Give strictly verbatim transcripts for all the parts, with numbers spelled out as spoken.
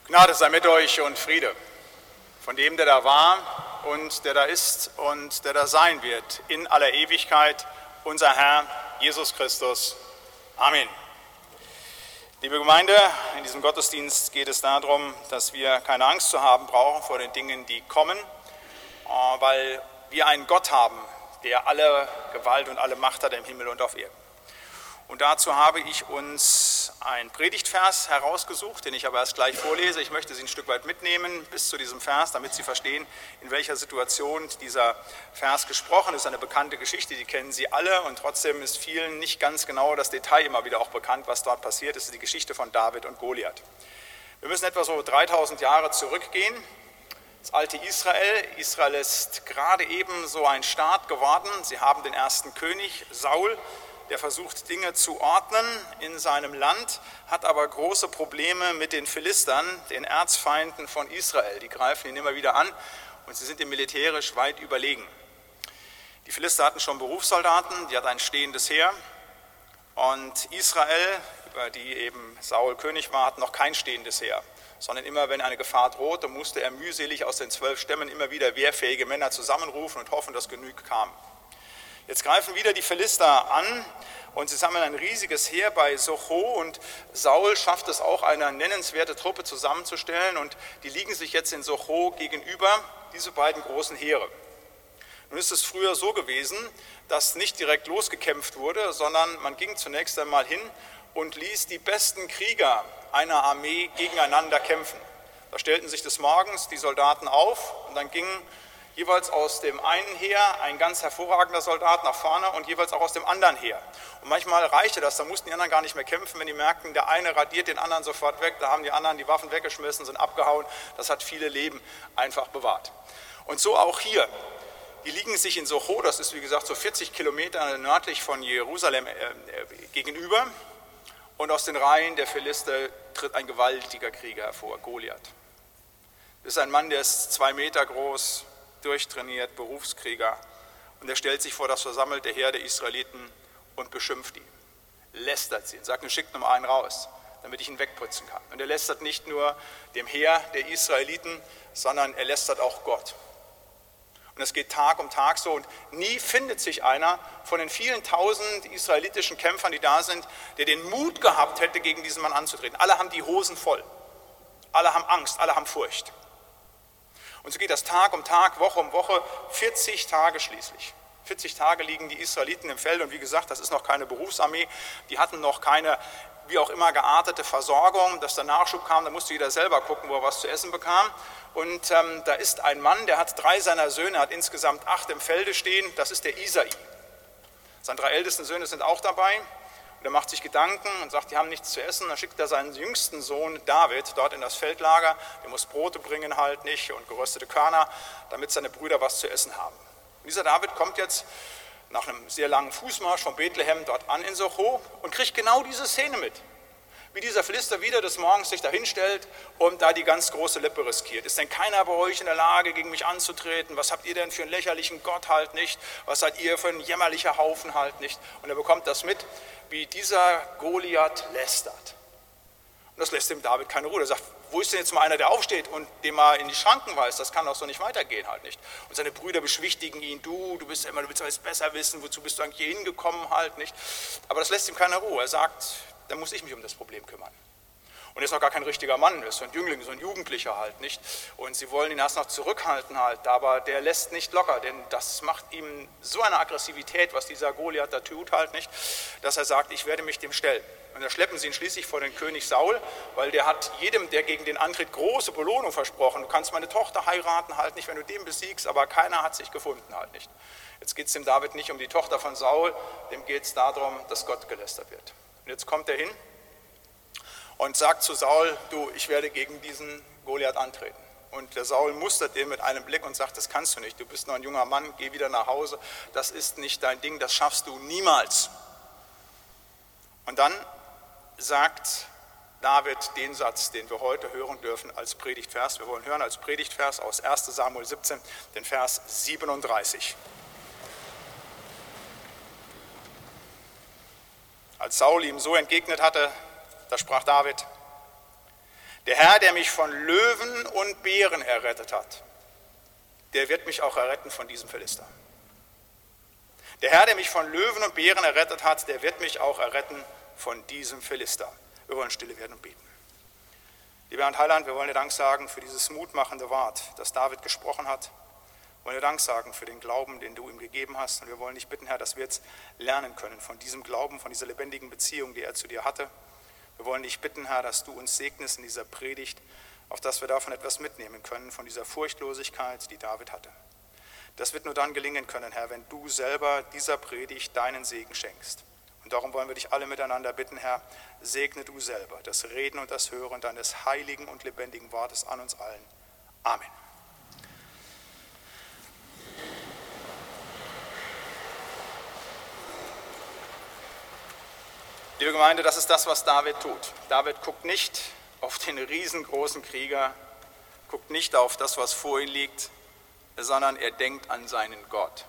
Gnade sei mit euch und Friede von dem, der da war und der da ist und der da sein wird in aller Ewigkeit, unser Herr Jesus Christus. Amen. Liebe Gemeinde, in diesem Gottesdienst geht es darum, dass wir keine Angst zu haben brauchen vor den Dingen, die kommen, weil wir einen Gott haben, der alle Gewalt und alle Macht hat im Himmel und auf Erden. Und dazu habe ich uns einen Predigtvers herausgesucht, den ich aber erst gleich vorlese. Ich möchte Sie ein Stück weit mitnehmen bis zu diesem Vers, damit Sie verstehen, in welcher Situation dieser Vers gesprochen ist. Eine bekannte Geschichte, die kennen Sie alle und trotzdem ist vielen nicht ganz genau das Detail immer wieder auch bekannt, was dort passiert ist. Das ist die Geschichte von David und Goliath. Wir müssen etwa so dreitausend Jahre zurückgehen. Das alte Israel. Israel ist gerade eben so ein Staat geworden. Sie haben den ersten König, Saul, der versucht, Dinge zu ordnen in seinem Land, hat aber große Probleme mit den Philistern, den Erzfeinden von Israel. Die greifen ihn immer wieder an und sie sind ihm militärisch weit überlegen. Die Philister hatten schon Berufssoldaten, die hatten ein stehendes Heer und Israel, über die eben Saul König war, hat noch kein stehendes Heer, sondern immer, wenn eine Gefahr drohte, musste er mühselig aus den zwölf Stämmen immer wieder wehrfähige Männer zusammenrufen und hoffen, dass genug kamen. Jetzt greifen wieder die Philister an und sie sammeln ein riesiges Heer bei Socho und Saul schafft es auch, eine nennenswerte Truppe zusammenzustellen und die liegen sich jetzt in Socho gegenüber, diese beiden großen Heere. Nun ist es früher so gewesen, dass nicht direkt losgekämpft wurde, sondern man ging zunächst einmal hin und ließ die besten Krieger einer Armee gegeneinander kämpfen. Da stellten sich des Morgens die Soldaten auf und dann gingen jeweils aus dem einen Heer ein ganz hervorragender Soldat nach vorne und jeweils auch aus dem anderen Heer. Und manchmal reichte das, da mussten die anderen gar nicht mehr kämpfen, wenn die merkten, der eine radiert den anderen sofort weg, da haben die anderen die Waffen weggeschmissen, sind abgehauen. Das hat viele Leben einfach bewahrt. Und so auch hier. Die liegen sich in Socho, das ist wie gesagt so vierzig Kilometer nördlich von Jerusalem äh, gegenüber. Und aus den Reihen der Philister tritt ein gewaltiger Krieger hervor, Goliath. Das ist ein Mann, der ist zwei Meter groß, durchtrainiert, Berufskrieger, und er stellt sich vor das versammelte Heer der Israeliten und beschimpft ihn, lästert sie und sagt, nun schickt nur mal einen raus, damit ich ihn wegputzen kann. Und er lästert nicht nur dem Heer der Israeliten, sondern er lästert auch Gott. Und es geht Tag um Tag so und nie findet sich einer von den vielen tausend israelitischen Kämpfern, die da sind, der den Mut gehabt hätte, gegen diesen Mann anzutreten. Alle haben die Hosen voll, alle haben Angst, alle haben Furcht. Und so geht das Tag um Tag, Woche um Woche, vierzig Tage schließlich. vierzig Tage liegen die Israeliten im Feld und wie gesagt, das ist noch keine Berufsarmee, die hatten noch keine, wie auch immer, geartete Versorgung, dass der Nachschub kam, da musste jeder selber gucken, wo er was zu essen bekam. Und ähm, da ist ein Mann, der hat drei seiner Söhne, hat insgesamt acht im Felde stehen, das ist der Isai. Seine drei ältesten Söhne sind auch dabei. Er macht sich Gedanken und sagt, die haben nichts zu essen. Dann schickt er seinen jüngsten Sohn David dort in das Feldlager. Der muss Brote bringen halt nicht und geröstete Körner, damit seine Brüder was zu essen haben. Und dieser David kommt jetzt nach einem sehr langen Fußmarsch von Bethlehem dort an in Socho und kriegt genau diese Szene mit. Wie dieser Philister wieder des Morgens sich da hinstellt und da die ganz große Lippe riskiert. Ist denn keiner bei euch in der Lage, gegen mich anzutreten? Was habt ihr denn für einen lächerlichen Gott halt nicht? Was seid ihr für ein jämmerlicher Haufen halt nicht? Und er bekommt das mit, wie dieser Goliath lästert. Und das lässt dem David keine Ruhe. Er sagt, wo ist denn jetzt mal einer, der aufsteht und den mal in die Schranken weist? Das kann doch so nicht weitergehen halt nicht. Und seine Brüder beschwichtigen ihn, du, du bist immer, du willst alles besser wissen, wozu bist du eigentlich hier hingekommen halt nicht? Aber das lässt ihm keine Ruhe. Er sagt, dann muss ich mich um das Problem kümmern. Und er ist noch gar kein richtiger Mann, er ist so ein Jüngling, so ein Jugendlicher halt nicht. Und sie wollen ihn erst noch zurückhalten halt, aber der lässt nicht locker, denn das macht ihm so eine Aggressivität, was dieser Goliath da tut halt nicht, dass er sagt, ich werde mich dem stellen. Und da schleppen sie ihn schließlich vor den König Saul, weil der hat jedem, der gegen den antritt, große Belohnung versprochen. Du kannst meine Tochter heiraten halt nicht, wenn du den besiegst, aber keiner hat sich gefunden halt nicht. Jetzt geht es dem David nicht um die Tochter von Saul, dem geht es darum, dass Gott gelästert wird. Und jetzt kommt er hin und sagt zu Saul, du, ich werde gegen diesen Goliath antreten. Und der Saul mustert den mit einem Blick und sagt, das kannst du nicht, du bist noch ein junger Mann, geh wieder nach Hause, das ist nicht dein Ding, das schaffst du niemals. Und dann sagt David den Satz, den wir heute hören dürfen als Predigtvers. Wir wollen hören als Predigtvers aus erster Samuel siebzehn, den Vers siebenunddreißig. Als Saul ihm so entgegnet hatte, da sprach David, Der Herr, der mich von Löwen und Bären errettet hat, der wird mich auch erretten von diesem Philister. Der Herr, der mich von Löwen und Bären errettet hat, der wird mich auch erretten von diesem Philister. Wir wollen stille werden und beten. Lieber Herr und Heiland, wir wollen dir Dank sagen für dieses mutmachende Wort, das David gesprochen hat. Wir wollen dir Dank sagen für den Glauben, den du ihm gegeben hast. Und wir wollen dich bitten, Herr, dass wir jetzt lernen können von diesem Glauben, von dieser lebendigen Beziehung, die er zu dir hatte. Wir wollen dich bitten, Herr, dass du uns segnest in dieser Predigt, auf dass wir davon etwas mitnehmen können, von dieser Furchtlosigkeit, die David hatte. Das wird nur dann gelingen können, Herr, wenn du selber dieser Predigt deinen Segen schenkst. Und darum wollen wir dich alle miteinander bitten, Herr, segne du selber das Reden und das Hören deines heiligen und lebendigen Wortes an uns allen. Amen. Liebe Gemeinde, das ist das, was David tut. David guckt nicht auf den riesengroßen Krieger, guckt nicht auf das, was vor ihm liegt, sondern er denkt an seinen Gott.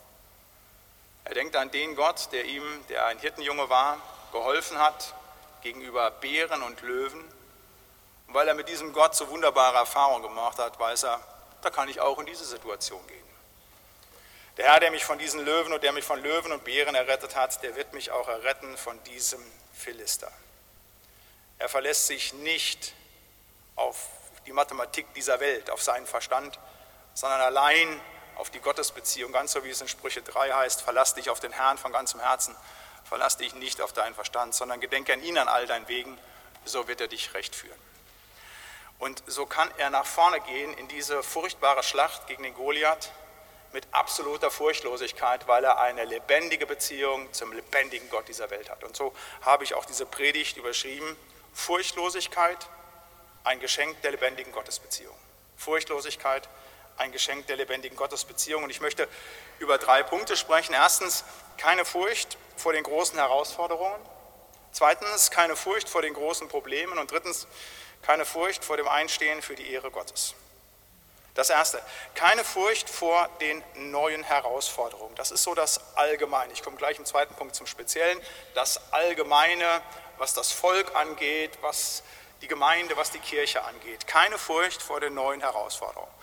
Er denkt an den Gott, der ihm, der ein Hirtenjunge war, geholfen hat gegenüber Bären und Löwen. Und weil er mit diesem Gott so wunderbare Erfahrungen gemacht hat, weiß er, da kann ich auch in diese Situation gehen. Der Herr, der mich von diesen Löwen und der mich von Löwen und Bären errettet hat, der wird mich auch erretten von diesem Philister. Er verlässt sich nicht auf die Mathematik dieser Welt, auf seinen Verstand, sondern allein auf die Gottesbeziehung, ganz so wie es in Sprüche drei heißt, verlass dich auf den Herrn von ganzem Herzen, verlass dich nicht auf deinen Verstand, sondern gedenke an ihn an all deinen Wegen, so wird er dich recht führen. Und so kann er nach vorne gehen in diese furchtbare Schlacht gegen den Goliath mit absoluter Furchtlosigkeit, weil er eine lebendige Beziehung zum lebendigen Gott dieser Welt hat. Und so habe ich auch diese Predigt überschrieben, Furchtlosigkeit, ein Geschenk der lebendigen Gottesbeziehung. Furchtlosigkeit, ein Geschenk der lebendigen Gottesbeziehung. Und ich möchte über drei Punkte sprechen. Erstens, keine Furcht vor den großen Herausforderungen. Zweitens, keine Furcht vor den großen Problemen. Und drittens, keine Furcht vor dem Einstehen für die Ehre Gottes. Das Erste, keine Furcht vor den neuen Herausforderungen. Das ist so das Allgemeine. Ich komme gleich im zweiten Punkt zum Speziellen. Das Allgemeine, was das Volk angeht, was die Gemeinde, was die Kirche angeht. Keine Furcht vor den neuen Herausforderungen.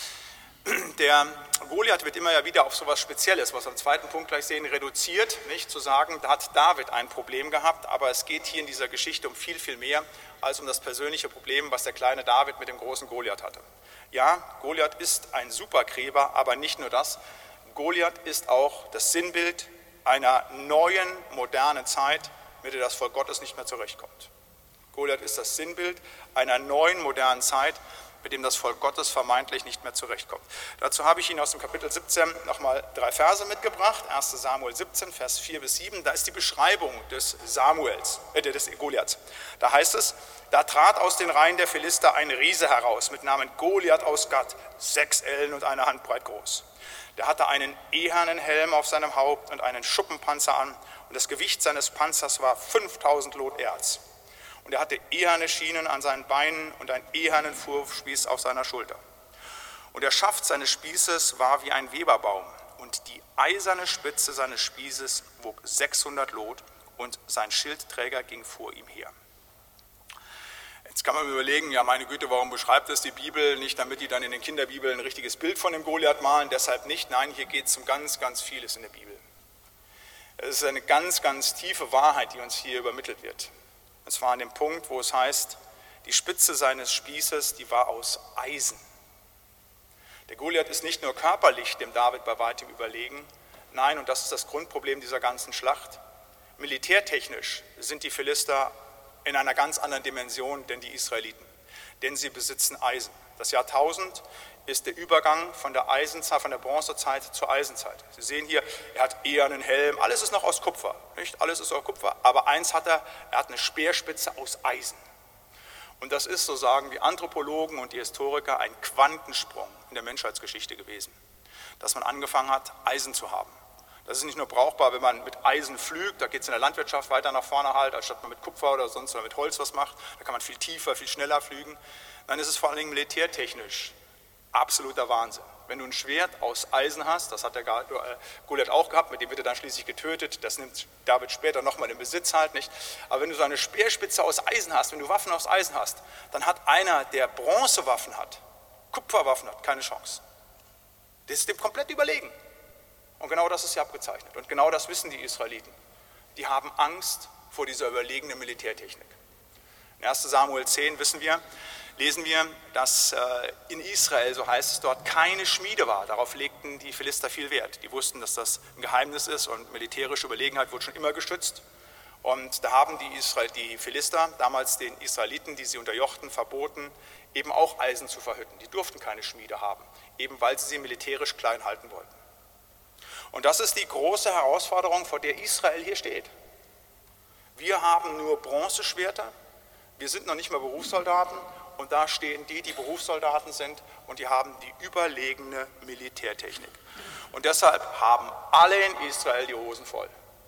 Der Goliath wird immer ja wieder auf so etwas Spezielles, was wir im zweiten Punkt gleich sehen, reduziert, nicht zu sagen, da hat David ein Problem gehabt, aber es geht hier in dieser Geschichte um viel, viel mehr als um das persönliche Problem, was der kleine David mit dem großen Goliath hatte. Ja, Goliath ist ein Supergräber, aber nicht nur das. Goliath ist auch das Sinnbild einer neuen, modernen Zeit, mit der das Volk Gottes nicht mehr zurechtkommt. Goliath ist das Sinnbild einer neuen, modernen Zeit, mit dem das Volk Gottes vermeintlich nicht mehr zurechtkommt. Dazu habe ich Ihnen aus dem Kapitel siebzehn nochmal drei Verse mitgebracht. erster Samuel siebzehn, Vers vier bis sieben. Da ist die Beschreibung des Samuels, äh, des Goliaths. Da heißt es, da trat aus den Reihen der Philister ein Riese heraus mit Namen Goliath aus Gat, sechs Ellen und eine Handbreit groß. Der hatte einen ehernen Helm auf seinem Haupt und einen Schuppenpanzer an und das Gewicht seines Panzers war fünftausend Lot Erz. Und er hatte eherne Schienen an seinen Beinen und einen ehernen Wurfspieß auf seiner Schulter. Und der Schaft seines Spießes war wie ein Weberbaum und die eiserne Spitze seines Spießes wog sechshundert Lot und sein Schildträger ging vor ihm her. Jetzt kann man überlegen, ja meine Güte, warum beschreibt das die Bibel? Nicht, damit die dann in den Kinderbibeln ein richtiges Bild von dem Goliath malen, deshalb nicht. Nein, hier geht es um ganz, ganz vieles in der Bibel. Es ist eine ganz, ganz tiefe Wahrheit, die uns hier übermittelt wird. Und zwar an dem Punkt, wo es heißt, die Spitze seines Spießes, die war aus Eisen. Der Goliath ist nicht nur körperlich dem David bei weitem überlegen, nein, und das ist das Grundproblem dieser ganzen Schlacht, militärtechnisch sind die Philister in einer ganz anderen Dimension denn die Israeliten, denn sie besitzen Eisen. Das Jahrtausend ist der Übergang von der Eisenzeit, von der Bronzezeit zur Eisenzeit. Sie sehen hier, er hat eher einen Helm, alles ist noch aus Kupfer, nicht? Alles ist aus Kupfer, aber eins hat er, er hat eine Speerspitze aus Eisen. Und das ist, so sagen die Anthropologen und die Historiker, ein Quantensprung in der Menschheitsgeschichte gewesen, dass man angefangen hat, Eisen zu haben. Das ist nicht nur brauchbar, wenn man mit Eisen pflügt, da geht es in der Landwirtschaft weiter nach vorne halt, als statt man mit Kupfer oder sonst oder mit Holz was macht, da kann man viel tiefer, viel schneller pflügen. Dann ist es vor allen Dingen militärtechnisch absoluter Wahnsinn. wenn du ein Schwert aus Eisen hast, das hat der Goliath auch gehabt, mit dem wird er dann schließlich getötet, das nimmt David später nochmal in Besitz halt nicht, aber wenn du so eine Speerspitze aus Eisen hast, wenn du Waffen aus Eisen hast, dann hat einer, der Bronzewaffen hat, Kupferwaffen hat, keine Chance. Das ist dem komplett überlegen. Und genau das ist hier abgezeichnet. Und genau das wissen die Israeliten. Die haben Angst vor dieser überlegenen Militärtechnik. In erster Samuel zehn wissen wir, lesen wir, dass in Israel, so heißt es dort, keine Schmiede war. Darauf legten die Philister viel Wert. Die wussten, dass das ein Geheimnis ist und militärische Überlegenheit wurde schon immer gestützt. Und da haben die, Israel, die Philister damals den Israeliten, die sie unterjochten, verboten, eben auch Eisen zu verhütten. Die durften keine Schmiede haben, eben weil sie sie militärisch klein halten wollten. Und das ist die große Herausforderung, vor der Israel hier steht. Wir haben nur Bronzeschwerter, wir sind noch nicht mal Berufssoldaten und da stehen die, die Berufssoldaten sind und die haben die überlegene Militärtechnik. Und deshalb haben alle in Israel die Hosen voll.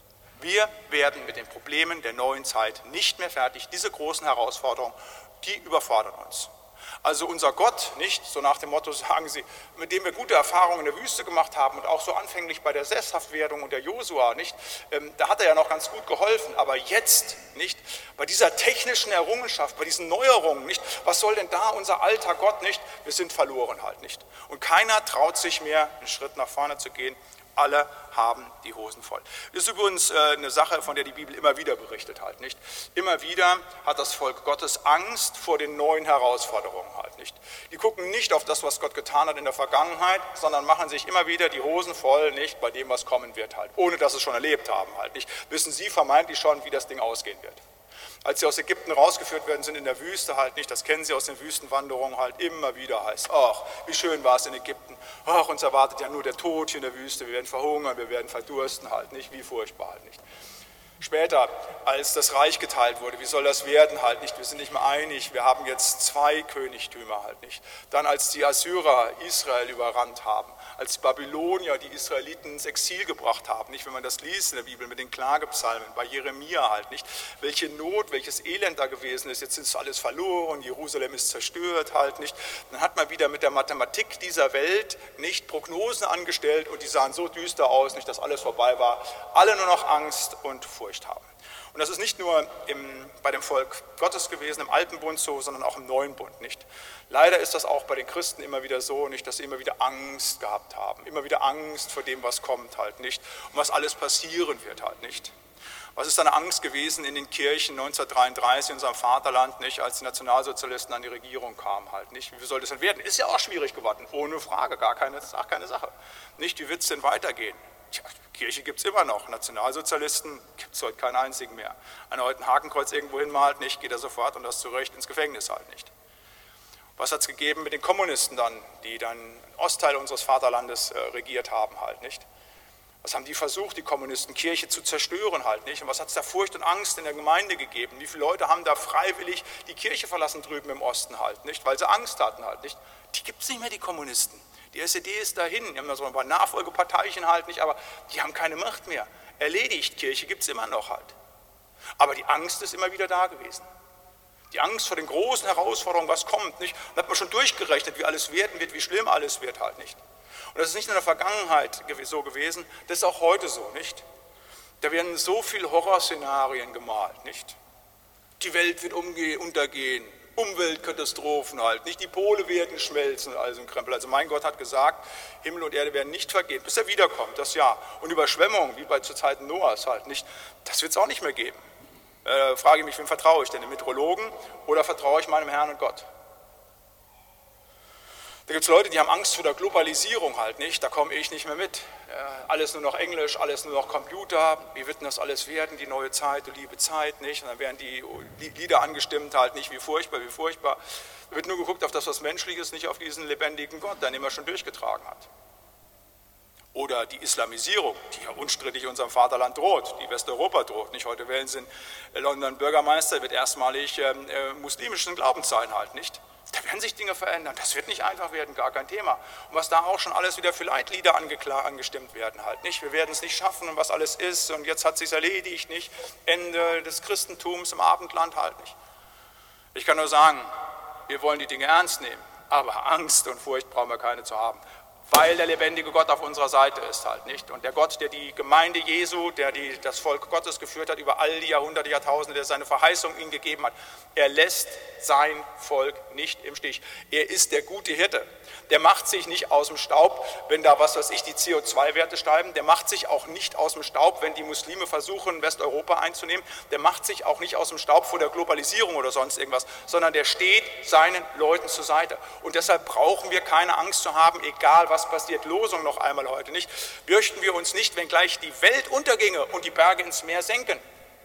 Wir werden mit den Problemen der neuen Zeit nicht mehr fertig. Diese großen Herausforderungen, die überfordern uns. Also unser Gott, nicht, so nach dem Motto sagen sie, mit dem wir gute Erfahrungen in der Wüste gemacht haben und auch so anfänglich bei der Sesshaftwerdung und der Josua, nicht, ähm, da hat er ja noch ganz gut geholfen, aber jetzt, nicht, bei dieser technischen Errungenschaft, bei diesen Neuerungen, nicht, was soll denn da unser alter Gott, nicht, wir sind verloren halt, nicht. Und keiner traut sich mehr, einen Schritt nach vorne zu gehen. Alle haben die Hosen voll. Das ist übrigens eine Sache, von der die Bibel immer wieder berichtet halt, nicht? Immer wieder hat das Volk Gottes Angst vor den neuen Herausforderungen halt, nicht? Die gucken nicht auf das, was Gott getan hat in der Vergangenheit, sondern machen sich immer wieder die Hosen voll, nicht, bei dem, was kommen wird halt, ohne dass sie es schon erlebt haben halt, nicht? Wissen sie vermeintlich schon, wie das Ding ausgehen wird. Als sie aus Ägypten rausgeführt werden sind in der Wüste halt nicht, das kennen sie aus den Wüstenwanderungen halt immer wieder, heißt, ach, wie schön war es in Ägypten, ach, uns erwartet ja nur der Tod hier in der Wüste, wir werden verhungern, wir werden verdursten halt nicht, wie furchtbar halt nicht. Später, als das Reich geteilt wurde, wie soll das werden halt nicht, wir sind nicht mehr einig, wir haben jetzt zwei Königtümer halt nicht. Dann als die Assyrer Israel überrannt haben, als die Babylonier die Israeliten ins Exil gebracht haben, nicht, wenn man das liest in der Bibel mit den Klagepsalmen, bei Jeremia halt nicht, welche Not, welches Elend da gewesen ist, jetzt ist alles verloren, Jerusalem ist zerstört halt nicht, dann hat man wieder mit der Mathematik dieser Welt nicht Prognosen angestellt und die sahen so düster aus, nicht, dass alles vorbei war, alle nur noch Angst und Furcht haben. Und das ist nicht nur im, bei dem Volk Gottes gewesen, im Alten Bund so, sondern auch im Neuen Bund, nicht? Leider ist das auch bei den Christen immer wieder so, nicht, dass sie immer wieder Angst gehabt haben, immer wieder Angst vor dem, was kommt halt, nicht? Und was alles passieren wird halt, nicht? Was ist eine Angst gewesen in den Kirchen neunzehnhundertdreiunddreißig in unserem Vaterland, nicht, als die Nationalsozialisten an die Regierung kamen halt, nicht? Wie soll das denn werden? Ist ja auch schwierig geworden, ohne Frage, gar keine, gar keine Sache. Nicht, wie wird es denn weitergehen? Tja, Kirche gibt es immer noch, Nationalsozialisten gibt es heute keinen einzigen mehr. Einer heute ein Hakenkreuz irgendwo hinmalt, nicht, geht er sofort und das zu Recht ins Gefängnis halt nicht. Was hat es gegeben mit den Kommunisten dann, die dann einen Ostteil unseres Vaterlandes äh, regiert haben halt nicht? Was haben die versucht, die Kommunisten, Kirche zu zerstören halt nicht? Und was hat es da Furcht und Angst in der Gemeinde gegeben? Wie viele Leute haben da freiwillig die Kirche verlassen drüben im Osten halt nicht? Weil sie Angst hatten halt nicht. Die gibt es nicht mehr, die Kommunisten. Die S E D ist dahin, die haben da so ein paar Nachfolgeparteichen halt nicht, aber die haben keine Macht mehr. Erledigt, Kirche gibt es immer noch halt. Aber die Angst ist immer wieder da gewesen. Die Angst vor den großen Herausforderungen, was kommt, nicht? Und da hat man schon durchgerechnet, wie alles werden wird, wie schlimm alles wird halt nicht. Und das ist nicht nur in der Vergangenheit so gewesen, das ist auch heute so, nicht? Da werden so viele Horrorszenarien gemalt, nicht? Die Welt wird umgehen, untergehen. Umweltkatastrophen halt, nicht die Pole werden schmelzen, also ein Krempel. Also mein Gott hat gesagt, Himmel und Erde werden nicht vergehen, bis er wiederkommt, das Jahr. Und Überschwemmungen, wie bei zu Zeiten Noahs halt nicht, das wird es auch nicht mehr geben. Äh, frage ich mich, wem vertraue ich denn, den Meteorologen oder vertraue ich meinem Herrn und Gott? Da gibt es Leute, die haben Angst vor der Globalisierung halt nicht, da komme ich nicht mehr mit. Ja, alles nur noch Englisch, alles nur noch Computer, wie wird denn das alles werden, die neue Zeit, die liebe Zeit, nicht? Und dann werden die Lieder angestimmt halt nicht, wie furchtbar, wie furchtbar. Da wird nur geguckt auf das, was menschlich ist, nicht auf diesen lebendigen Gott, den er schon durchgetragen hat. Oder die Islamisierung, die ja unstrittig unserem Vaterland droht, die Westeuropa droht. Nicht? Heute wählen sie in London Bürgermeister, wird erstmalig ähm, äh, muslimischen Glaubens sein halt, nicht? Da werden sich Dinge verändern, das wird nicht einfach werden, gar kein Thema. Und was da auch schon alles wieder für Leitlieder angestimmt werden halt, nicht? Wir werden es nicht schaffen und was alles ist und jetzt hat es sich erledigt, nicht? Ende des Christentums im Abendland halt nicht. Ich kann nur sagen, wir wollen die Dinge ernst nehmen, aber Angst und Furcht brauchen wir keine zu haben. weil der lebendige Gott auf unserer Seite ist halt, nicht? Und der Gott, der die Gemeinde Jesu, der die, das Volk Gottes geführt hat über all die Jahrhunderte, Jahrtausende, der seine Verheißung ihnen gegeben hat, er lässt sein Volk nicht im Stich. Er ist der gute Hirte. Der macht sich nicht aus dem Staub, wenn da, was weiß ich, die C O zwei Werte steigen. Der macht sich auch nicht aus dem Staub, wenn die Muslime versuchen, Westeuropa einzunehmen. Der macht sich auch nicht aus dem Staub vor der Globalisierung oder sonst irgendwas, sondern der steht seinen Leuten zur Seite. Und deshalb brauchen wir keine Angst zu haben, egal was passiert. Losung noch einmal heute, nicht? Fürchten wir uns nicht, wenn gleich die Welt unterginge und die Berge ins Meer senken.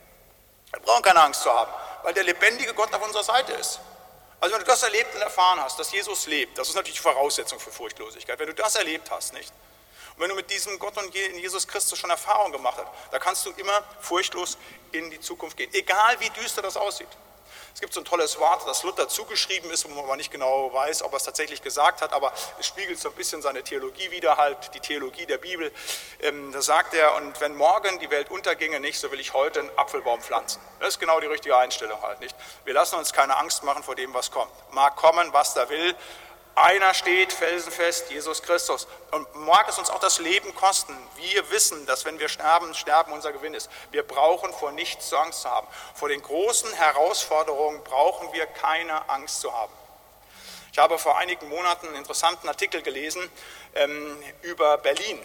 Wir brauchen keine Angst zu haben, weil der lebendige Gott auf unserer Seite ist. Also wenn du das erlebt und erfahren hast, dass Jesus lebt, das ist natürlich die Voraussetzung für Furchtlosigkeit. Wenn du das erlebt hast, nicht? Und wenn du mit diesem Gott und Jesus Christus schon Erfahrung gemacht hast, da kannst du immer furchtlos in die Zukunft gehen, egal wie düster das aussieht. Es gibt so ein tolles Wort, das Luther zugeschrieben ist, wo man aber nicht genau weiß, ob er es tatsächlich gesagt hat, aber es spiegelt so ein bisschen seine Theologie wider, halt die Theologie der Bibel. Ähm, da sagt er, und wenn morgen die Welt unterginge nicht, so will ich heute einen Apfelbaum pflanzen. Das ist genau die richtige Einstellung halt, nicht? Wir lassen uns keine Angst machen vor dem, was kommt. Mag kommen, was da will. Einer steht felsenfest, Jesus Christus. Und mag es uns auch das Leben kosten. Wir wissen, dass wenn wir sterben, sterben unser Gewinn ist. Wir brauchen vor nichts Angst zu haben. Vor den großen Herausforderungen brauchen wir keine Angst zu haben. Ich habe vor einigen Monaten einen interessanten Artikel gelesen ähm, über Berlin.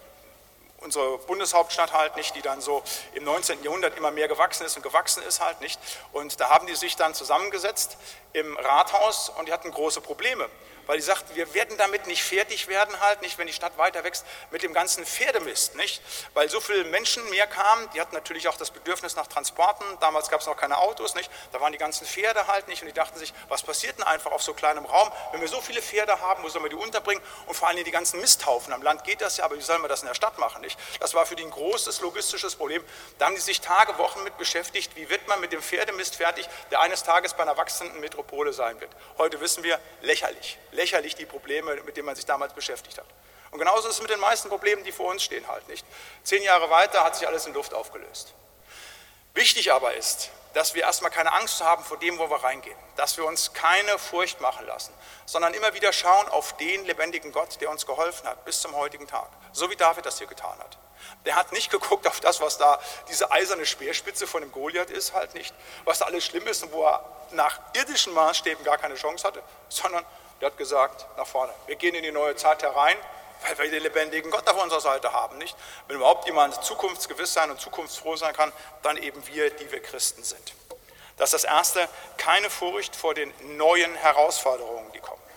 Unsere Bundeshauptstadt halt nicht, die dann so im neunzehnten Jahrhundert immer mehr gewachsen ist und gewachsen ist halt nicht. Und da haben die sich dann zusammengesetzt im Rathaus und die hatten große Probleme. Weil die sagten, wir werden damit nicht fertig werden halt, nicht, wenn die Stadt weiter wächst, mit dem ganzen Pferdemist, nicht? Weil so viele Menschen mehr kamen, die hatten natürlich auch das Bedürfnis nach Transporten, damals gab es noch keine Autos, nicht? Da waren die ganzen Pferde halt nicht und die dachten sich, was passiert denn einfach auf so kleinem Raum, wenn wir so viele Pferde haben, wo sollen wir die unterbringen und vor allem die ganzen Misthaufen, am Land geht das ja, aber wie sollen wir das in der Stadt machen, nicht? Das war für die ein großes logistisches Problem, da haben die sich Tage, Wochen mit beschäftigt, wie wird man mit dem Pferdemist fertig, der eines Tages bei einer wachsenden Metropole sein wird. Heute wissen wir, lächerlich. Lächerlich die Probleme, mit denen man sich damals beschäftigt hat. Und genauso ist es mit den meisten Problemen, die vor uns stehen halt nicht. Zehn Jahre weiter hat sich alles in Luft aufgelöst. Wichtig aber ist, dass wir erstmal keine Angst haben vor dem, wo wir reingehen. Dass wir uns keine Furcht machen lassen, sondern immer wieder schauen auf den lebendigen Gott, der uns geholfen hat bis zum heutigen Tag. So wie David das hier getan hat. Der hat nicht geguckt auf das, was da diese eiserne Speerspitze von dem Goliath ist, halt nicht, was da alles schlimm ist und wo er nach irdischen Maßstäben gar keine Chance hatte, sondern der hat gesagt, nach vorne. Wir gehen in die neue Zeit herein, weil wir den lebendigen Gott auf unserer Seite haben, nicht? Wenn überhaupt jemand zukunftsgewiss sein und zukunftsfroh sein kann, dann eben wir, die wir Christen sind. Das ist das Erste, keine Furcht vor den neuen Herausforderungen, die kommen.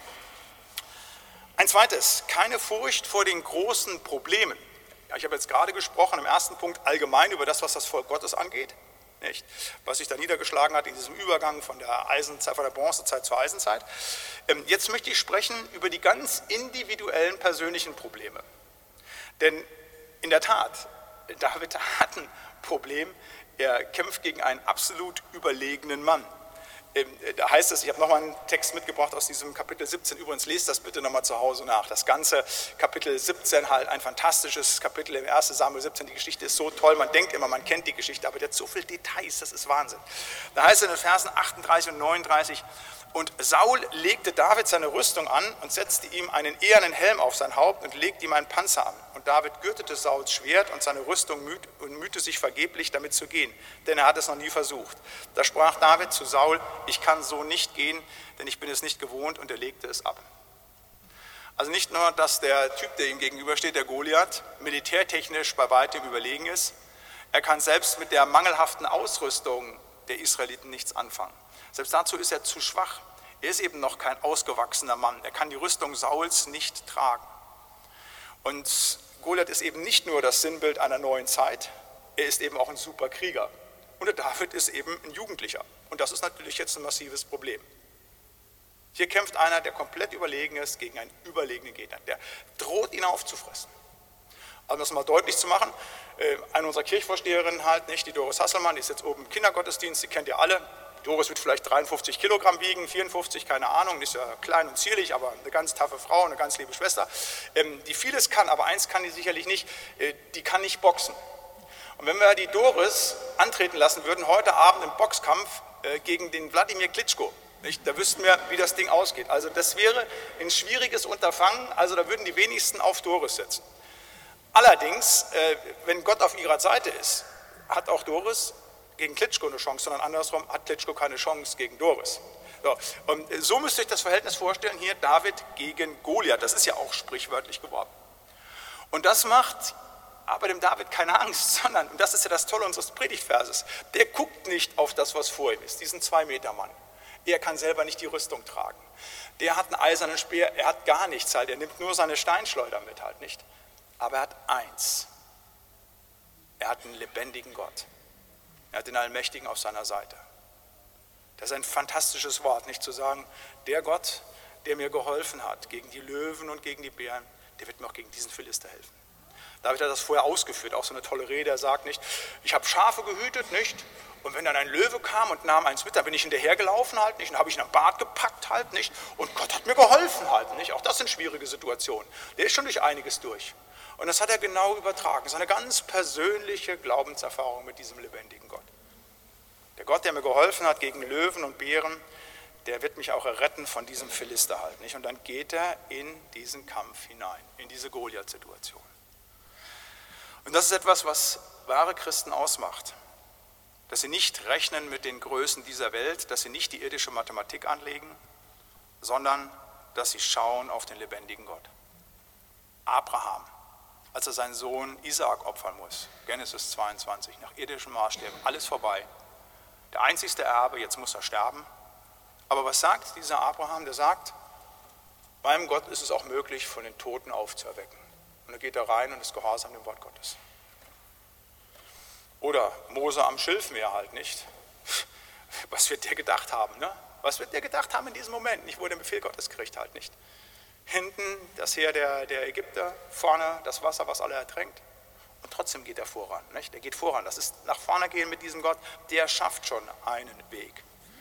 Ein zweites, keine Furcht vor den großen Problemen. Ja, ich habe jetzt gerade gesprochen im ersten Punkt allgemein über das, was das Volk Gottes angeht. Nicht? Was sich da niedergeschlagen hat in diesem Übergang von der Eisenzeit, von der Bronzezeit zur Eisenzeit. Jetzt möchte ich sprechen über die ganz individuellen persönlichen Probleme. Denn in der Tat, David hat ein Problem, er kämpft gegen einen absolut überlegenen Mann. Da heißt es, ich habe nochmal einen Text mitgebracht aus diesem Kapitel siebzehn, übrigens lest das bitte nochmal zu Hause nach. Das ganze Kapitel siebzehn, halt ein fantastisches Kapitel im ersten Samuel siebzehn, die Geschichte ist so toll, man denkt immer, man kennt die Geschichte, aber der hat so viele Details, das ist Wahnsinn. Da heißt es in den Versen achtunddreißig und neununddreißig, und Saul legte David seine Rüstung an und setzte ihm einen ehernen Helm auf sein Haupt und legte ihm einen Panzer an. Und David gürtete Sauls Schwert und seine Rüstung müht, und mühte sich vergeblich, damit zu gehen, denn er hat es noch nie versucht. Da sprach David zu Saul, ich kann so nicht gehen, denn ich bin es nicht gewohnt, und er legte es ab. Also nicht nur, dass der Typ, der ihm gegenübersteht, der Goliath, militärtechnisch bei weitem überlegen ist, er kann selbst mit der mangelhaften Ausrüstung der Israeliten nichts anfangen. Selbst dazu ist er zu schwach. Er ist eben noch kein ausgewachsener Mann. Er kann die Rüstung Sauls nicht tragen. Und Goliath ist eben nicht nur das Sinnbild einer neuen Zeit, er ist eben auch ein super Krieger. Und der David ist eben ein Jugendlicher. Und das ist natürlich jetzt ein massives Problem. Hier kämpft einer, der komplett überlegen ist, gegen einen überlegenen Gegner. Der droht, ihn aufzufressen. Also um das mal deutlich zu machen, eine unserer Kirchvorsteherinnen halt nicht, die Doris Hasselmann, die ist jetzt oben im Kindergottesdienst, die kennt ihr alle. Doris wird vielleicht dreiundfünfzig Kilogramm wiegen, vierundfünfzig, keine Ahnung, die ist ja klein und zierlich, aber eine ganz taffe Frau, eine ganz liebe Schwester, die vieles kann, aber eins kann die sicherlich nicht, die kann nicht boxen. Und wenn wir die Doris antreten lassen würden, heute Abend im Boxkampf gegen den Wladimir Klitschko, Nicht? Da wüssten wir, wie das Ding ausgeht. Also das wäre ein schwieriges Unterfangen, also da würden die wenigsten auf Doris setzen. Allerdings, äh, wenn Gott auf ihrer Seite ist, hat auch Doris gegen Klitschko eine Chance, sondern andersrum hat Klitschko keine Chance gegen Doris. So, und so müsst ihr euch das Verhältnis vorstellen, hier David gegen Goliath, das ist ja auch sprichwörtlich geworden. Und das macht aber dem David keine Angst, sondern, und das ist ja das Tolle unseres Predigtverses, der guckt nicht auf das, was vor ihm ist, diesen Zwei-Meter-Mann. Er kann selber nicht die Rüstung tragen. Der hat einen eisernen Speer, er hat gar nichts halt, er nimmt nur seine Steinschleuder mit halt, nicht? Aber er hat eins, er hat einen lebendigen Gott. Er hat den Allmächtigen auf seiner Seite. Das ist ein fantastisches Wort, nicht zu sagen, der Gott, der mir geholfen hat gegen die Löwen und gegen die Bären, der wird mir auch gegen diesen Philister helfen. David hat das vorher ausgeführt, auch so eine tolle Rede, er sagt nicht, ich habe Schafe gehütet, nicht? Und wenn dann ein Löwe kam und nahm eins mit, dann bin ich hinterhergelaufen halt nicht, dann habe ich ihn am Bart gepackt halt nicht und Gott hat mir geholfen halt nicht. Auch das sind schwierige Situationen. Der ist schon durch einiges durch. Und das hat er genau übertragen, seine ganz persönliche Glaubenserfahrung mit diesem lebendigen Gott. Der Gott, der mir geholfen hat gegen Löwen und Bären, der wird mich auch erretten von diesem Philister halt nicht. Und dann geht er in diesen Kampf hinein, in diese Goliath-Situation. Und das ist etwas, was wahre Christen ausmacht. Dass sie nicht rechnen mit den Größen dieser Welt, dass sie nicht die irdische Mathematik anlegen, sondern dass sie schauen auf den lebendigen Gott. Abraham, als er seinen Sohn Isaak opfern muss, Genesis zweiundzwanzig, nach irdischen Maßstäben, alles vorbei. Der einzigste Erbe, jetzt muss er sterben. Aber was sagt dieser Abraham? Der sagt, beim Gott ist es auch möglich, von den Toten aufzuerwecken. Und dann geht er rein und ist gehorsam dem Wort Gottes. Oder Mose am Schilfmeer halt nicht. Was wird der gedacht haben? Ne? Was wird der gedacht haben in diesem Moment? Nicht, wo er den Befehl Gottes kriegt halt nicht. Hinten das Heer der, der Ägypter, vorne das Wasser, was alle ertränkt. Und trotzdem geht er voran. Nicht? Er geht voran. Das ist nach vorne gehen mit diesem Gott, der schafft schon einen Weg.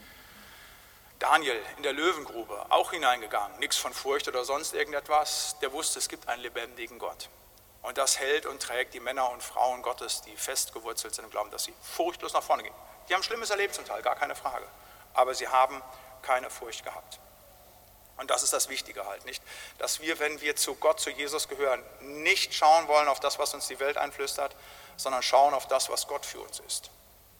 Daniel in der Löwengrube, auch hineingegangen, nichts von Furcht oder sonst irgendetwas, der wusste, es gibt einen lebendigen Gott. Und das hält und trägt die Männer und Frauen Gottes, die fest gewurzelt sind im Glauben, dass sie furchtlos nach vorne gehen. Die haben Schlimmes erlebt zum Teil, gar keine Frage. Aber sie haben keine Furcht gehabt. Und das ist das Wichtige halt, nicht? Dass wir, wenn wir zu Gott, zu Jesus gehören, nicht schauen wollen auf das, was uns die Welt einflüstert, sondern schauen auf das, was Gott für uns ist.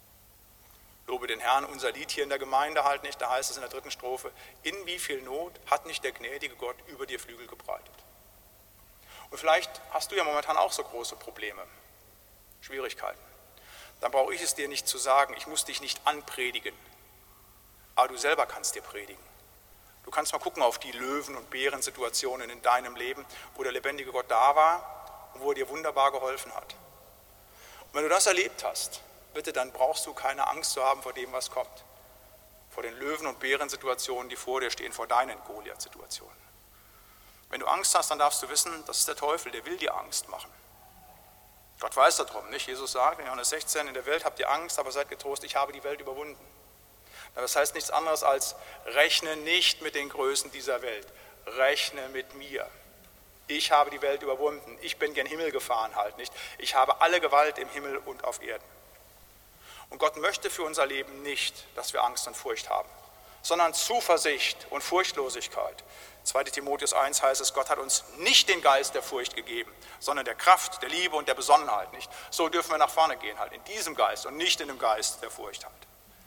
Lobe den Herrn, unser Lied hier in der Gemeinde halt nicht, da heißt es in der dritten Strophe, in wie viel Not hat nicht der gnädige Gott über dir Flügel gebreitet. Und vielleicht hast du ja momentan auch so große Probleme, Schwierigkeiten. Dann brauche ich es dir nicht zu sagen, ich muss dich nicht anpredigen, aber du selber kannst dir predigen. Du kannst mal gucken auf die Löwen- und Bärensituationen in deinem Leben, wo der lebendige Gott da war und wo er dir wunderbar geholfen hat. Und wenn du das erlebt hast, bitte, dann brauchst du keine Angst zu haben vor dem, was kommt. Vor den Löwen- und Bärensituationen, die vor dir stehen, vor deinen Goliath-Situationen. Wenn du Angst hast, dann darfst du wissen, das ist der Teufel, der will dir Angst machen. Gott weiß darum, nicht? Jesus sagt in Johannes sechzehn, in der Welt habt ihr Angst, aber seid getrost, ich habe die Welt überwunden. Das heißt nichts anderes als, rechne nicht mit den Größen dieser Welt, rechne mit mir. Ich habe die Welt überwunden, ich bin gen Himmel gefahren halt nicht. Ich habe alle Gewalt im Himmel und auf Erden. Und Gott möchte für unser Leben nicht, dass wir Angst und Furcht haben, sondern Zuversicht und Furchtlosigkeit. zweiter Timotheus eins heißt es, Gott hat uns nicht den Geist der Furcht gegeben, sondern der Kraft, der Liebe und der Besonnenheit. Nicht? So dürfen wir nach vorne gehen, halt in diesem Geist und nicht in dem Geist der Furcht halt.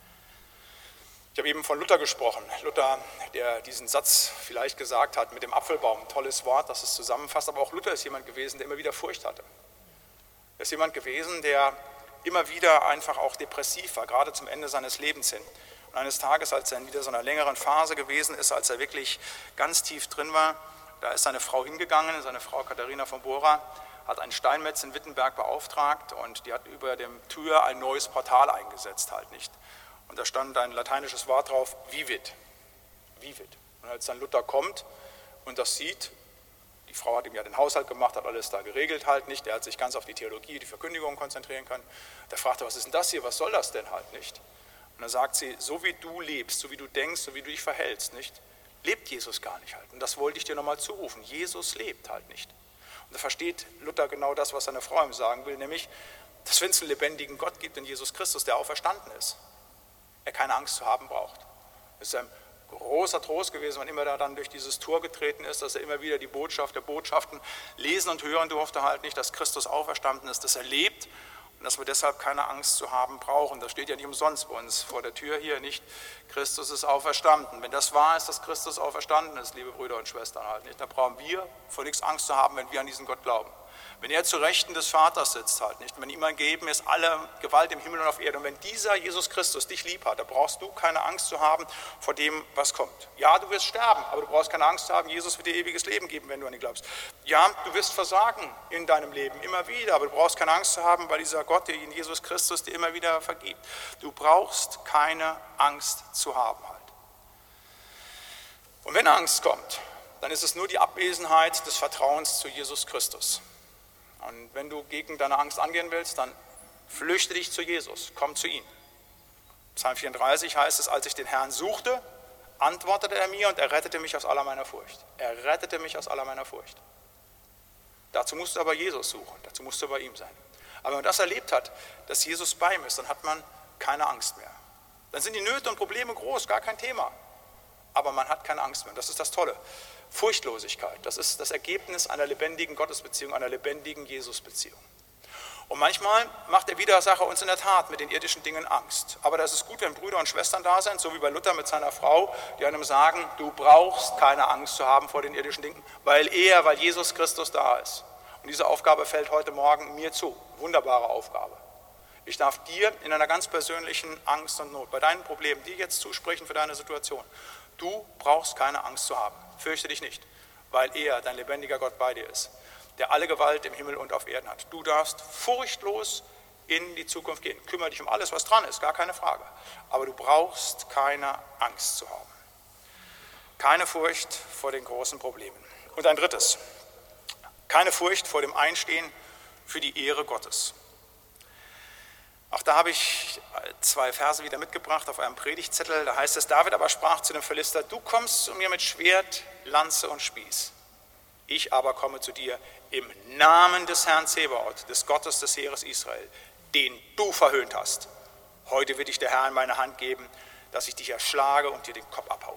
Ich habe eben von Luther gesprochen. Luther, der diesen Satz vielleicht gesagt hat mit dem Apfelbaum, ein tolles Wort, das es zusammenfasst, aber auch Luther ist jemand gewesen, der immer wieder Furcht hatte. Er ist jemand gewesen, der immer wieder einfach auch depressiv war, gerade zum Ende seines Lebens hin. Und eines Tages, als er in wieder so einer längeren Phase gewesen ist, als er wirklich ganz tief drin war, da ist seine Frau hingegangen, seine Frau Katharina von Bora, hat einen Steinmetz in Wittenberg beauftragt und die hat über dem Tür ein neues Portal eingesetzt halt nicht. Und da stand ein lateinisches Wort drauf, vivit, vivit. Und als dann Luther kommt und das sieht, die Frau hat ihm ja den Haushalt gemacht, hat alles da geregelt halt nicht, er hat sich ganz auf die Theologie, die Verkündigung konzentrieren können. Da fragt er, was ist denn das hier, was soll das denn halt nicht? Und dann sagt sie, so wie du lebst, so wie du denkst, so wie du dich verhältst, nicht, lebt Jesus gar nicht halt. Und das wollte ich dir nochmal zurufen, Jesus lebt halt nicht. Und da versteht Luther genau das, was seine Frau ihm sagen will, nämlich, dass wenn es einen lebendigen Gott gibt in Jesus Christus, der auferstanden ist, er keine Angst zu haben braucht. Es ist ein großer Trost gewesen, wann immer er dann durch dieses Tor getreten ist, dass er immer wieder die Botschaft der Botschaften lesen und hören durfte, halt nicht, dass Christus auferstanden ist, dass er lebt und dass wir deshalb keine Angst zu haben brauchen. Das steht ja nicht umsonst bei uns vor der Tür hier, nicht? Christus ist auferstanden. Wenn das wahr ist, dass Christus auferstanden ist, liebe Brüder und Schwestern, halt nicht, dann brauchen wir vor nichts Angst zu haben, wenn wir an diesen Gott glauben. Wenn er zu Rechten des Vaters sitzt, halt nicht, wenn ihm gegeben ist alle Gewalt im Himmel und auf Erden, und wenn dieser Jesus Christus dich lieb hat, dann brauchst du keine Angst zu haben vor dem, was kommt. Ja, du wirst sterben, aber du brauchst keine Angst zu haben, Jesus wird dir ewiges Leben geben, wenn du an ihn glaubst. Ja, du wirst versagen in deinem Leben, immer wieder, aber du brauchst keine Angst zu haben, weil dieser Gott, der in Jesus Christus dir immer wieder vergibt. Du brauchst keine Angst zu haben halt. Und wenn Angst kommt, dann ist es nur die Abwesenheit des Vertrauens zu Jesus Christus. Und wenn du gegen deine Angst angehen willst, dann flüchte dich zu Jesus, komm zu ihm. Psalm vierunddreißig heißt es, als ich den Herrn suchte, antwortete er mir und er rettete mich aus aller meiner Furcht. Er rettete mich aus aller meiner Furcht. Dazu musst du aber Jesus suchen, dazu musst du bei ihm sein. Aber wenn man das erlebt hat, dass Jesus bei ihm ist, dann hat man keine Angst mehr. Dann sind die Nöte und Probleme groß, gar kein Thema. Aber man hat keine Angst mehr. Das ist das Tolle. Furchtlosigkeit, das ist das Ergebnis einer lebendigen Gottesbeziehung, einer lebendigen Jesusbeziehung. Und manchmal macht der Widersacher uns in der Tat mit den irdischen Dingen Angst. Aber das ist gut, wenn Brüder und Schwestern da sind, so wie bei Luther mit seiner Frau, die einem sagen, du brauchst keine Angst zu haben vor den irdischen Dingen, weil er, weil Jesus Christus da ist. Und diese Aufgabe fällt heute Morgen mir zu. Wunderbare Aufgabe. Ich darf dir in einer ganz persönlichen Angst und Not, bei deinen Problemen, dir jetzt zusprechen für deine Situation. Du brauchst keine Angst zu haben. Fürchte dich nicht, weil er, dein lebendiger Gott, bei dir ist, der alle Gewalt im Himmel und auf Erden hat. Du darfst furchtlos in die Zukunft gehen. Kümmere dich um alles, was dran ist, gar keine Frage. Aber du brauchst keine Angst zu haben. Keine Furcht vor den großen Problemen. Und ein drittes, keine Furcht vor dem Einstehen für die Ehre Gottes. Auch da habe ich zwei Verse wieder mitgebracht auf einem Predigtzettel. Da heißt es, David aber sprach zu dem Philister, du kommst zu mir mit Schwert, Lanze und Spieß. Ich aber komme zu dir im Namen des Herrn Zebaoth, des Gottes des Heeres Israel, den du verhöhnt hast. Heute wird dich der Herr in meine Hand geben, dass ich dich erschlage und dir den Kopf abhaue.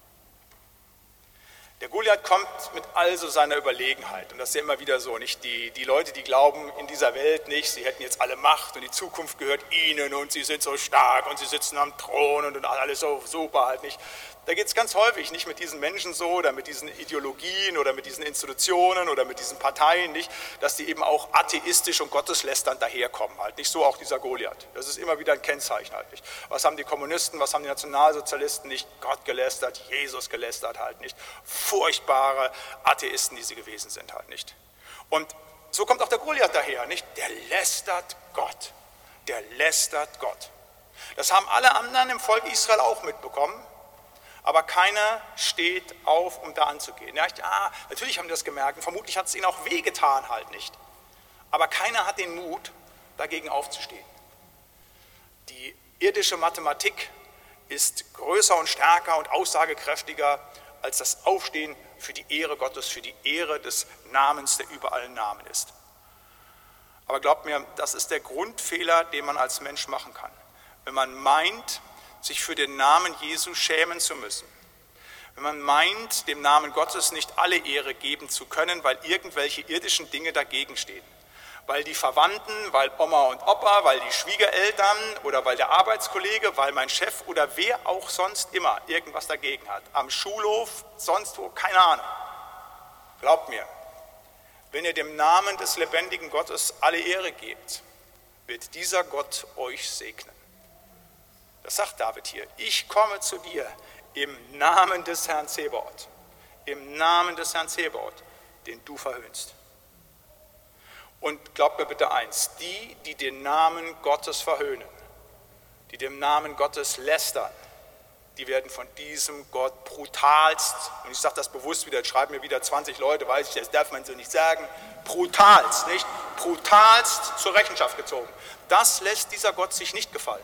Der Goliath kommt mit also seiner Überlegenheit, und das ist ja immer wieder so, nicht die, die Leute, die glauben in dieser Welt nicht, sie hätten jetzt alle Macht und die Zukunft gehört ihnen und sie sind so stark und sie sitzen am Thron und, und alles so super halt nicht. Da geht es ganz häufig nicht mit diesen Menschen so oder mit diesen Ideologien oder mit diesen Institutionen oder mit diesen Parteien nicht, dass die eben auch atheistisch und gotteslästernd daherkommen halt, nicht so auch dieser Goliath. Das ist immer wieder ein Kennzeichen halt nicht. Was haben die Kommunisten, was haben die Nationalsozialisten nicht? Gott gelästert, Jesus gelästert halt nicht. Furchtbare Atheisten, die sie gewesen sind halt nicht. Und so kommt auch der Goliath daher, nicht? Der lästert Gott, der lästert Gott. Das haben alle anderen im Volk Israel auch mitbekommen. Aber keiner steht auf, um da anzugehen. Ja, ja, natürlich haben die das gemerkt und vermutlich hat es ihnen auch wehgetan halt nicht. Aber keiner hat den Mut, dagegen aufzustehen. Die irdische Mathematik ist größer und stärker und aussagekräftiger als das Aufstehen für die Ehre Gottes, für die Ehre des Namens, der über allen Namen ist. Aber glaubt mir, das ist der Grundfehler, den man als Mensch machen kann. Wenn man meint, sich für den Namen Jesu schämen zu müssen. Wenn man meint, dem Namen Gottes nicht alle Ehre geben zu können, weil irgendwelche irdischen Dinge dagegen stehen. Weil die Verwandten, weil Oma und Opa, weil die Schwiegereltern oder weil der Arbeitskollege, weil mein Chef oder wer auch sonst immer irgendwas dagegen hat. Am Schulhof, sonst wo, keine Ahnung. Glaubt mir, wenn ihr dem Namen des lebendigen Gottes alle Ehre gebt, wird dieser Gott euch segnen. Das sagt David hier. Ich komme zu dir im Namen des Herrn Zebaoth. Im Namen des Herrn Zebaoth, den du verhöhnst. Und glaubt mir bitte eins, die, die den Namen Gottes verhöhnen, die dem Namen Gottes lästern, die werden von diesem Gott brutalst, und ich sage das bewusst wieder, jetzt schreiben mir wieder zwanzig Leute, weiß ich, das darf man so nicht sagen, brutalst, nicht? Brutalst zur Rechenschaft gezogen. Das lässt dieser Gott sich nicht gefallen.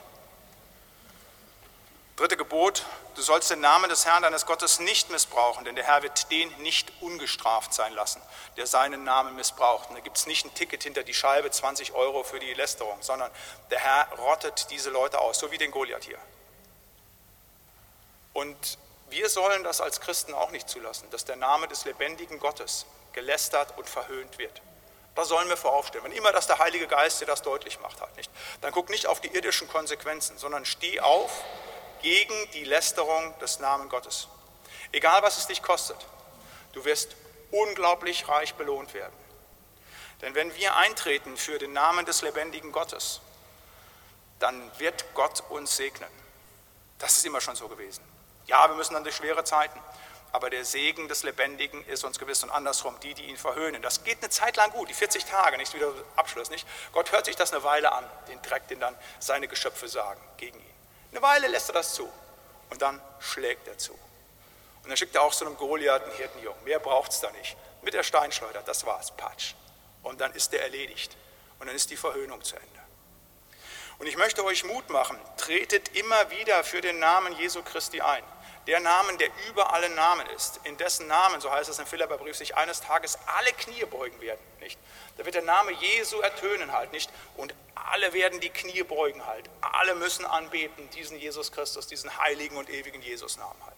Dritte Gebot, du sollst den Namen des Herrn deines Gottes nicht missbrauchen, denn der Herr wird den nicht ungestraft sein lassen, der seinen Namen missbraucht. Und da gibt es nicht ein Ticket hinter die Scheibe, zwanzig Euro für die Lästerung, sondern der Herr rottet diese Leute aus, so wie den Goliath hier. Und Wir sollen das als Christen auch nicht zulassen, dass der Name des lebendigen Gottes gelästert und verhöhnt wird. Da sollen wir voraufstehen. Wenn immer das der Heilige Geist dir das deutlich macht, halt nicht. Dann guck nicht auf die irdischen Konsequenzen, sondern steh auf gegen die Lästerung des Namens Gottes. Egal, was es dich kostet, du wirst unglaublich reich belohnt werden. Denn wenn wir eintreten für den Namen des lebendigen Gottes, dann wird Gott uns segnen. Das ist immer schon so gewesen. Ja, wir müssen dann durch schwere Zeiten, aber der Segen des Lebendigen ist uns gewiss und andersrum, die, die ihn verhöhnen. Das geht eine Zeit lang gut, die vierzig Tage, nicht wieder Abschluss, nicht? Gott hört sich das eine Weile an, den Dreck, den dann seine Geschöpfe sagen gegen ihn. Eine Weile lässt er das zu und dann schlägt er zu. Und dann schickt er auch so einem Goliath einen Hirtenjungen, mehr braucht es da nicht. Mit der Steinschleuder, das war's, patsch. Und dann ist der erledigt und dann ist die Verhöhnung zu Ende. Und ich möchte euch Mut machen, tretet immer wieder für den Namen Jesu Christi ein. Der Namen, der über alle Namen ist, in dessen Namen, so heißt es im Philipperbrief, sich eines Tages alle Knie beugen werden, nicht? Da wird der Name Jesu ertönen halt, nicht? Und alle werden die Knie beugen halt. Alle müssen anbeten, diesen Jesus Christus, diesen heiligen und ewigen Jesus-Namen halt.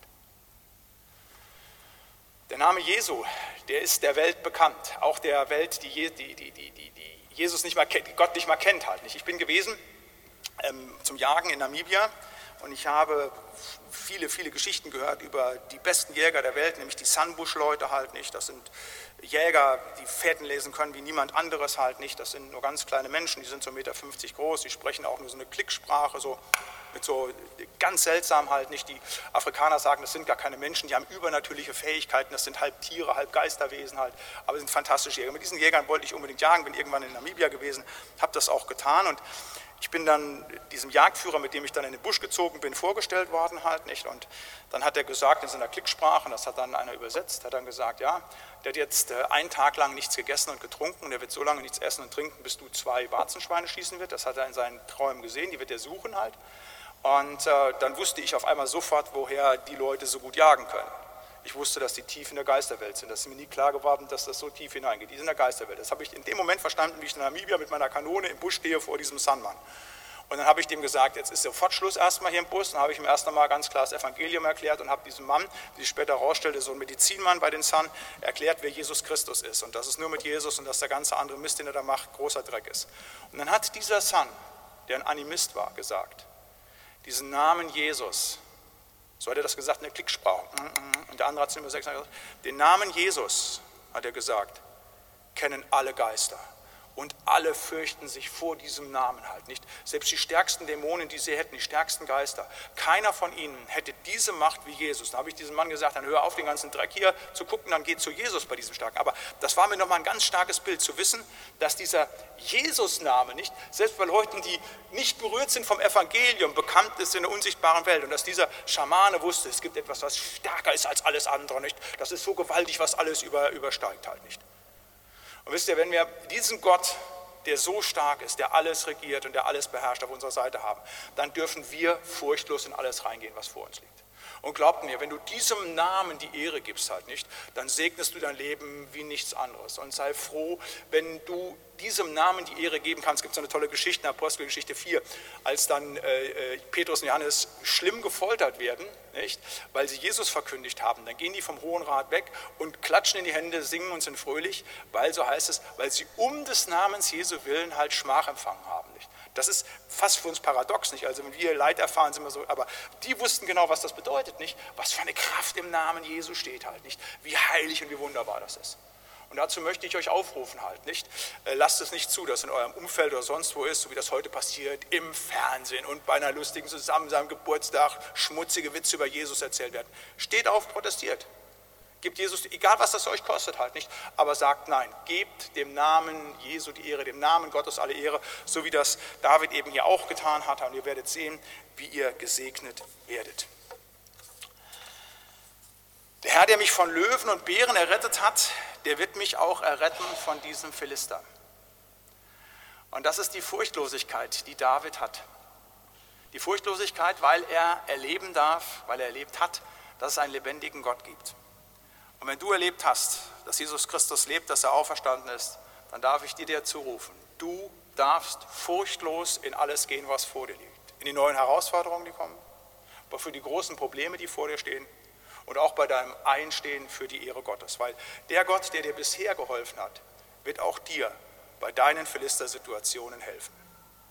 Der Name Jesu, der ist der Welt bekannt, auch der Welt, die, die, die, die, die Jesus nicht mal kennt, Gott nicht mal kennt halt, nicht? Ich bin gewesen ähm, zum Jagen in Namibia. Und ich habe viele, viele Geschichten gehört über die besten Jäger der Welt, nämlich die Sunbush-Leute halt nicht. Das sind Jäger, die Fährten lesen können wie niemand anderes halt nicht. Das sind nur ganz kleine Menschen, die sind so eins Komma fünfzig Meter groß, die sprechen auch nur so eine Klicksprache, so mit so ganz seltsam halt nicht. Die Afrikaner sagen, das sind gar keine Menschen, die haben übernatürliche Fähigkeiten, das sind halb Tiere, halb Geisterwesen halt, aber sind fantastische Jäger. Mit diesen Jägern wollte ich unbedingt jagen, bin irgendwann in Namibia gewesen, habe das auch getan und ich bin dann diesem Jagdführer, mit dem ich dann in den Busch gezogen bin, vorgestellt worden halt nicht. Und dann hat er gesagt in seiner Klicksprache, das hat dann einer übersetzt, hat dann gesagt, ja, der hat jetzt einen Tag lang nichts gegessen und getrunken und der wird so lange nichts essen und trinken, bis du zwei Warzenschweine schießen wird. Das hat er in seinen Träumen gesehen, die wird er suchen halt. Und äh, dann wusste ich auf einmal sofort, woher die Leute so gut jagen können. Ich wusste, dass die tief in der Geisterwelt sind. Das ist mir nie klar geworden, dass das so tief hineingeht. Die sind in der Geisterwelt. Das habe ich in dem Moment verstanden, wie ich in Namibia mit meiner Kanone im Busch stehe vor diesem Sunman. Und dann habe ich dem gesagt, jetzt ist sofort Schluss erstmal hier im Bus. Dann habe ich ihm erst einmal ganz klar das Evangelium erklärt und habe diesem Mann, wie sich später herausstellte, so ein Medizinmann bei den Sun, erklärt, wer Jesus Christus ist. Und dass es nur mit Jesus und dass der ganze andere Mist, den er da macht, großer Dreck ist. Und dann hat dieser Sun, der ein Animist war, gesagt, diesen Namen Jesus, so hat er das gesagt in der Klicksprache. Und der andere hat es immer gesagt, den Namen Jesus, hat er gesagt, kennen alle Geister. Und alle fürchten sich vor diesem Namen halt nicht. Selbst die stärksten Dämonen, die sie hätten, die stärksten Geister. Keiner von ihnen hätte diese Macht wie Jesus. Da habe ich diesem Mann gesagt, dann hör auf, den ganzen Dreck hier zu gucken, dann geh zu Jesus bei diesem Starken. Aber das war mir nochmal ein ganz starkes Bild, zu wissen, dass dieser Jesus-Name nicht, selbst bei Leuten, die nicht berührt sind vom Evangelium, bekannt ist in der unsichtbaren Welt. Und dass dieser Schamane wusste, es gibt etwas, was stärker ist als alles andere. Nicht? Das ist so gewaltig, was alles über, übersteigt halt nicht. Und wisst ihr, wenn wir diesen Gott, der so stark ist, der alles regiert und der alles beherrscht, auf unserer Seite haben, dann dürfen wir furchtlos in alles reingehen, was vor uns liegt. Und glaubt mir, wenn du diesem Namen die Ehre gibst halt nicht, dann segnest du dein Leben wie nichts anderes. Und sei froh, wenn du diesem Namen die Ehre geben kannst. Es gibt so eine tolle Geschichte in Apostelgeschichte vier, als dann äh, Petrus und Johannes schlimm gefoltert werden, nicht? Weil sie Jesus verkündigt haben. Dann gehen die vom Hohen Rat weg und klatschen in die Hände, singen und sind fröhlich, weil, so heißt es, weil sie um des Namens Jesu willen halt Schmach empfangen haben. Nicht? Das ist fast für uns paradox, nicht? Also wenn wir Leid erfahren, sind wir so, aber die wussten genau, was das bedeutet, nicht? Was für eine Kraft im Namen Jesu steht halt, nicht? Wie heilig und wie wunderbar das ist. Und dazu möchte ich euch aufrufen halt, nicht? Lasst es nicht zu, dass in eurem Umfeld oder sonst wo ist, so wie das heute passiert, im Fernsehen und bei einer lustigen Zusammensein, Geburtstag, schmutzige Witze über Jesus erzählt werden. Steht auf, protestiert. Gebt Jesus, egal was das euch kostet halt, nicht? Aber sagt nein, gebt dem Namen Jesu die Ehre, dem Namen Gottes alle Ehre, so wie das David eben hier auch getan hat. Und ihr werdet sehen, wie ihr gesegnet werdet. Der Herr, der mich von Löwen und Bären errettet hat, der wird mich auch erretten von diesem Philister. Und das ist die Furchtlosigkeit, die David hat. Die Furchtlosigkeit, weil er erleben darf, weil er erlebt hat, dass es einen lebendigen Gott gibt. Und wenn du erlebt hast, dass Jesus Christus lebt, dass er auferstanden ist, dann darf ich dir dazu rufen, du darfst furchtlos in alles gehen, was vor dir liegt. In die neuen Herausforderungen, die kommen, für die großen Probleme, die vor dir stehen. und auch bei deinem Einstehen für die Ehre Gottes. Weil der Gott, der dir bisher geholfen hat, wird auch dir bei deinen Philister-Situationen helfen.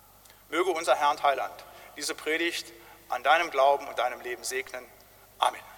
Möge unser Herr und Heiland diese Predigt an deinem Glauben und deinem Leben segnen. Amen.